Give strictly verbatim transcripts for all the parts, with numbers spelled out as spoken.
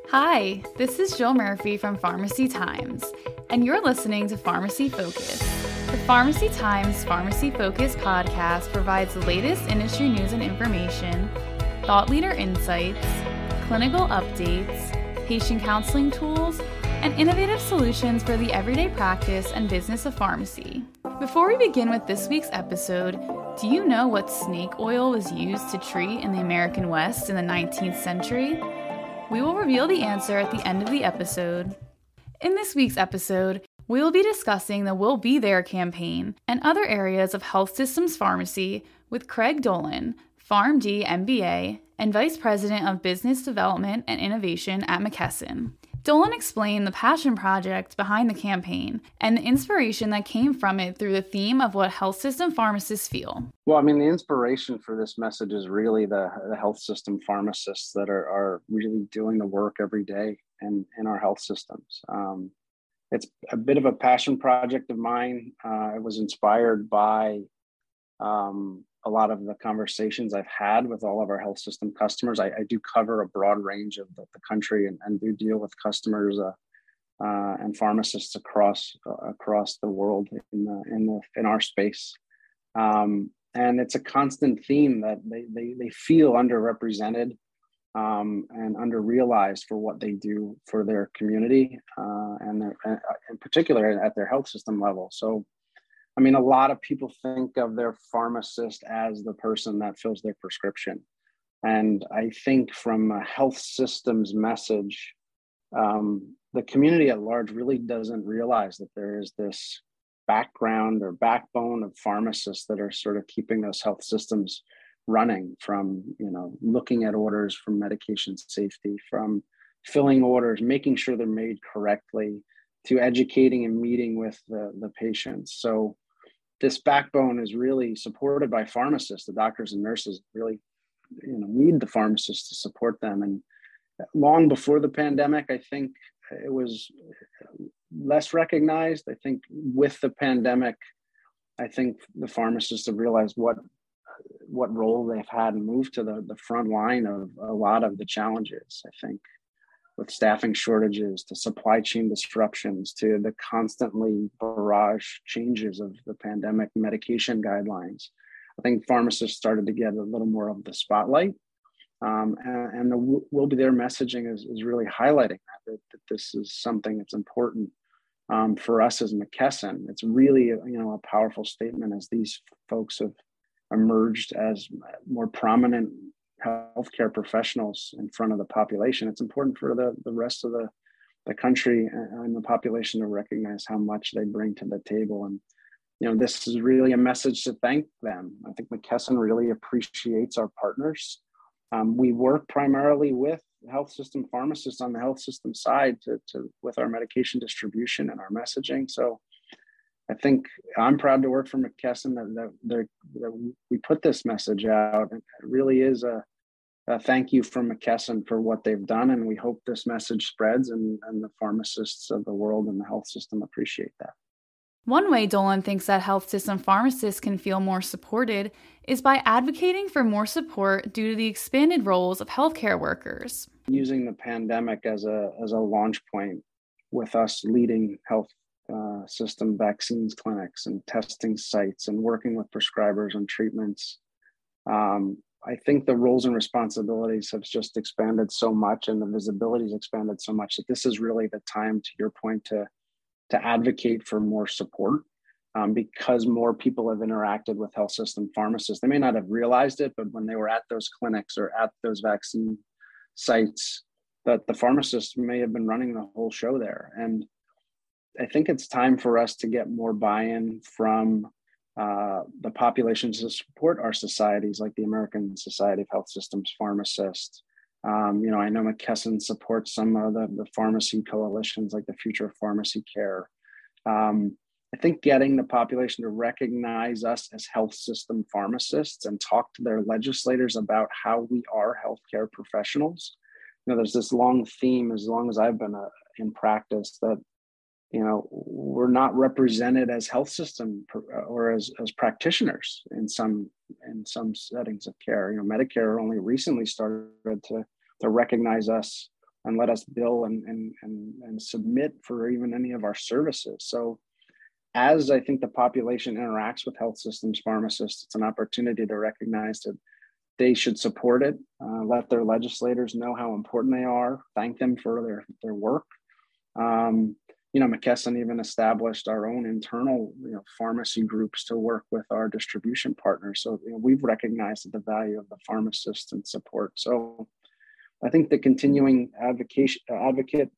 Hi, this is Jill Murphy from Pharmacy Times, and you're listening to Pharmacy Focus. The Pharmacy Times Pharmacy Focus podcast provides the latest industry news and information, thought leader insights, clinical updates, patient counseling tools, and innovative solutions for the everyday practice and business of pharmacy. Before we begin with this week's episode, do you know what snake oil was used to treat in the American West in the nineteenth century? We will reveal the answer at the end of the episode. In this week's episode, we will be discussing the We'll Be There campaign and other areas of health systems pharmacy with Craig Dolan, PharmD M B A and Vice President of Business Development and Innovation at McKesson. Dolan explained the passion project behind the campaign and the inspiration that came from it through the theme of what health system pharmacists feel. Well, I mean, the inspiration for this message is really the, the health system pharmacists that are, are really doing the work every day in, in our health systems. Um, it's a bit of a passion project of mine. Uh, it was inspired by um, a lot of the conversations I've had with all of our health system customers. I, I do cover a broad range of the, the country and, and do deal with customers uh, uh, and pharmacists across uh, across the world in the, in the in our space. Um, and it's a constant theme that they they, they feel underrepresented um, and underrealized for what they do for their community uh, and their, uh, in particular at their health system level. So I mean, a lot of people think of their pharmacist as the person that fills their prescription. And I think from a health systems message, um, the community at large really doesn't realize that there is this background or backbone of pharmacists that are sort of keeping those health systems running, from, you know, looking at orders, from medication safety, from filling orders, making sure they're made correctly, to educating and meeting with the, the patients. So this backbone is really supported by pharmacists. The doctors and nurses really, you know, need the pharmacists to support them. And long before the pandemic, I think it was less recognized. I think with the pandemic, I think the pharmacists have realized what what role they've had and moved to the, the front line of a lot of the challenges. I think with staffing shortages, to supply chain disruptions, to the constantly barrage changes of the pandemic medication guidelines. I think pharmacists started to get a little more of the spotlight. Um, and, and the We'll Be There messaging is, is really highlighting that, that, that this is something that's important um, for us as McKesson. It's really, you know, a powerful statement as these folks have emerged as more prominent healthcare professionals in front of the population. It's important for the, the rest of the, the country and the population to recognize how much they bring to the table. And, you know, this is really a message to thank them. I think McKesson really appreciates our partners. Um, we work primarily with health system pharmacists on the health system side to, to with our medication distribution and our messaging. So I think I'm proud to work for McKesson that, that, that we put this message out. And it really is a, a thank you from McKesson for what they've done. And we hope this message spreads and, and the pharmacists of the world and the health system appreciate that. One way Dolan thinks that health system pharmacists can feel more supported is by advocating for more support due to the expanded roles of healthcare workers. Using the pandemic as a, as a launch point with us leading health Uh, system vaccines clinics and testing sites and working with prescribers on treatments. Um, I think the roles and responsibilities have just expanded so much, and the visibility has expanded so much, that this is really the time, to your point, to, to advocate for more support um, because more people have interacted with health system pharmacists. They may not have realized it, but when they were at those clinics or at those vaccine sites, that the pharmacists may have been running the whole show there. And I think it's time for us to get more buy-in from uh, the populations to support our societies, like the American Society of Health Systems Pharmacists. Um, you know, I know McKesson supports some of the, the pharmacy coalitions, like the Future of Pharmacy Care. Um, I think getting the population to recognize us as health system pharmacists and talk to their legislators about how we are healthcare professionals. You know, there's this long theme, as long as I've been uh, in practice, that you know, we're not represented as health system or as, as practitioners in some in some settings of care. You know, Medicare only recently started to to recognize us and let us bill and, and, and, and submit for even any of our services. So as I think the population interacts with health systems pharmacists, it's an opportunity to recognize that they should support it, uh, let their legislators know how important they are, thank them for their, their work. Um, you know, McKesson even established our own internal, you know, pharmacy groups to work with our distribution partners. So you know, we've recognized the value of the pharmacist and support. So I think the continuing advocate, advocate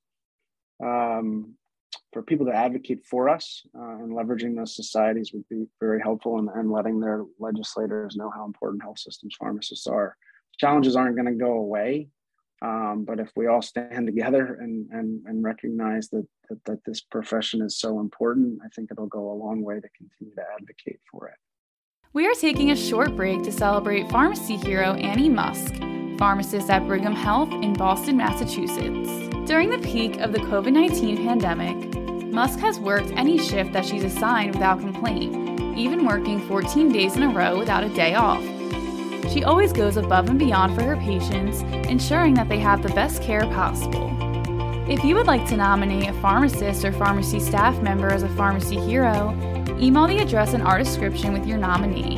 um, for people to advocate for us uh, and leveraging those societies would be very helpful, and, and letting their legislators know how important health systems pharmacists are. Challenges aren't going to go away, um, but if we all stand together and and, and recognize that, that that this profession is so important, I think it'll go a long way to continue to advocate for it. We are taking a short break to celebrate pharmacy hero Annie Musk, pharmacist at Brigham Health in Boston, Massachusetts. During the peak of the COVID nineteen pandemic, Musk has worked any shift that she's assigned without complaint, even working fourteen days in a row without a day off. She always goes above and beyond for her patients, ensuring that they have the best care possible. If you would like to nominate a pharmacist or pharmacy staff member as a pharmacy hero, email the address in our description with your nominee.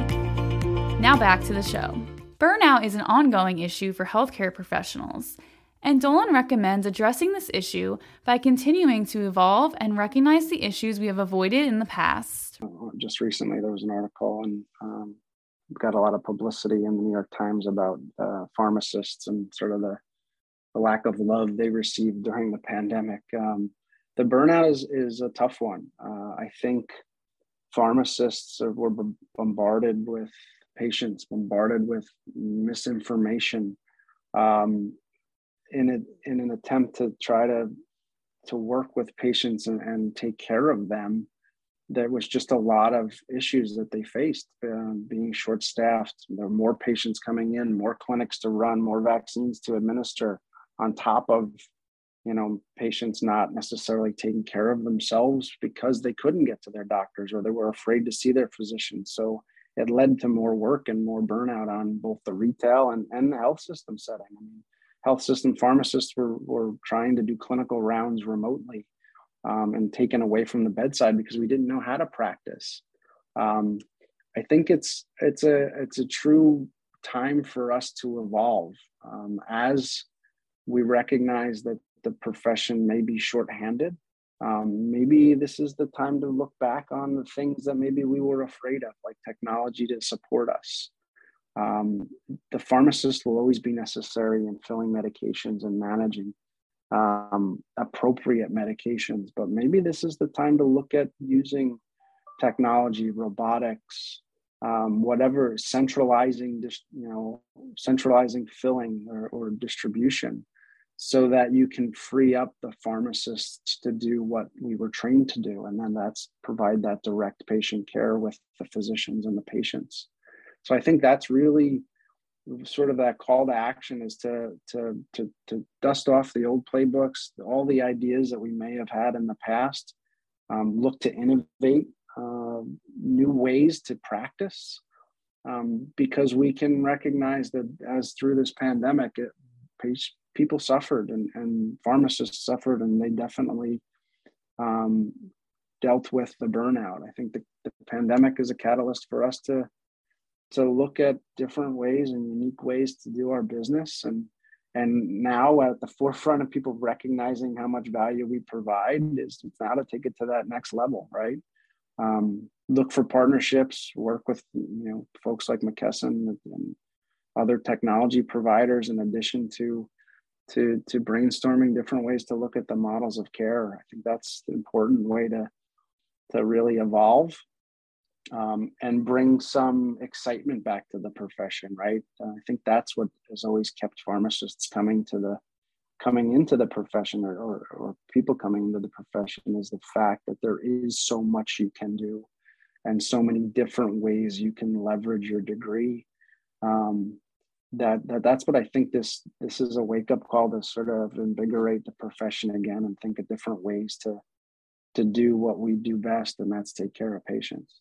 Now back to the show. Burnout is an ongoing issue for healthcare professionals, and Dolan recommends addressing this issue by continuing to evolve and recognize the issues we have avoided in the past. Just recently, there was an article, and um, got a lot of publicity in the New York Times about uh, pharmacists and sort of the, the lack of love they received during the pandemic. Um, the burnout is, is a tough one. Uh, I think pharmacists are, were bombarded with patients, bombarded with misinformation. Um, in a, in an attempt to try to to work with patients and, and take care of them, there was just a lot of issues that they faced, uh, being short-staffed. There were more patients coming in, more clinics to run, more vaccines to administer, on top of, you know, patients not necessarily taking care of themselves because they couldn't get to their doctors or they were afraid to see their physicians. So it led to more work and more burnout on both the retail and, and the health system setting. I mean, health system pharmacists were, were trying to do clinical rounds remotely um, and taken away from the bedside because we didn't know how to practice. Um, I think it's it's a it's a true time for us to evolve um, as we recognize that the profession may be shorthanded. Um, maybe this is the time to look back on the things that maybe we were afraid of, like technology to support us. Um, the pharmacist will always be necessary in filling medications and managing um, appropriate medications, but maybe this is the time to look at using technology, robotics, um, whatever, centralizing, you know, centralizing filling or, or distribution, so that you can free up the pharmacists to do what we were trained to do, and then that's provide that direct patient care with the physicians and the patients. So I think that's really sort of that call to action, is to, to, to, to dust off the old playbooks, all the ideas that we may have had in the past, um, look to innovate uh, new ways to practice, um, because we can recognize that as through this pandemic, it, people suffered and, and pharmacists suffered, and they definitely um, dealt with the burnout. I think the, the pandemic is a catalyst for us to to look at different ways and unique ways to do our business. And, and now at the forefront of people recognizing how much value we provide is now to take it to that next level, right? Um, look for partnerships, work with, you know, folks like McKesson and other technology providers, in addition to, to, to brainstorming different ways to look at the models of care. I think that's the important way to, to really evolve. Um, and bring some excitement back to the profession, right? Uh, I think that's what has always kept pharmacists coming to the coming into the profession, or, or, or people coming into the profession, is the fact that there is so much you can do, and so many different ways you can leverage your degree. Um, that, that that's what I think this this is a wake up call to sort of invigorate the profession again and think of different ways to to do what we do best, and that's take care of patients.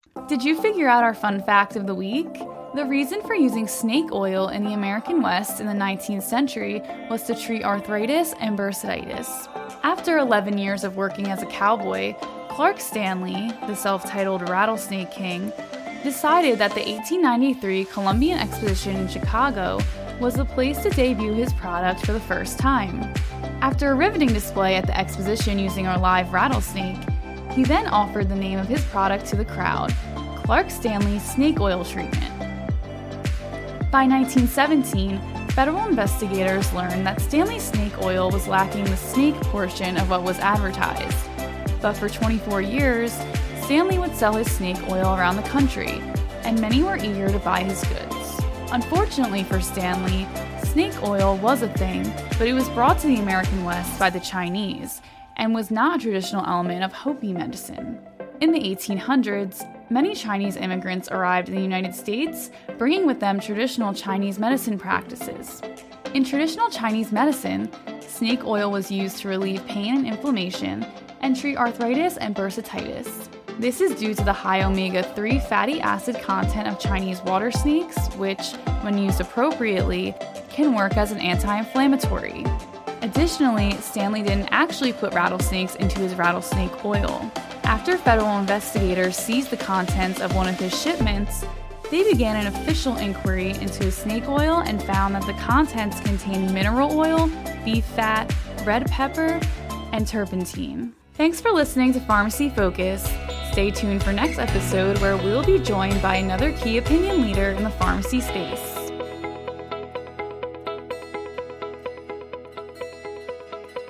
Did you figure out our fun fact of the week? The reason for using snake oil in the American West in the nineteenth century was to treat arthritis and bursitis. After eleven years of working as a cowboy, Clark Stanley, the self-titled Rattlesnake King, decided that the eighteen ninety-three Columbian Exposition in Chicago was the place to debut his product for the first time. After a riveting display at the exposition using our live rattlesnake, he then offered the name of his product to the crowd, Clark Stanley Snake Oil Treatment. By nineteen seventeen, federal investigators learned that Stanley Snake Oil was lacking the snake portion of what was advertised. But for twenty-four years, Stanley would sell his snake oil around the country, and many were eager to buy his goods. Unfortunately for Stanley, snake oil was a thing, but it was brought to the American West by the Chinese, and was not a traditional element of Hopi medicine. In the eighteen hundreds, many Chinese immigrants arrived in the United States, bringing with them traditional Chinese medicine practices. In traditional Chinese medicine, snake oil was used to relieve pain and inflammation and treat arthritis and bursitis. This is due to the high omega three fatty acid content of Chinese water snakes, which, when used appropriately, can work as an anti-inflammatory. Additionally, Stanley didn't actually put rattlesnakes into his rattlesnake oil. After federal investigators seized the contents of one of his shipments, they began an official inquiry into his snake oil and found that the contents contained mineral oil, beef fat, red pepper, and turpentine. Thanks for listening to Pharmacy Focus. Stay tuned for next episode where we'll be joined by another key opinion leader in the pharmacy space.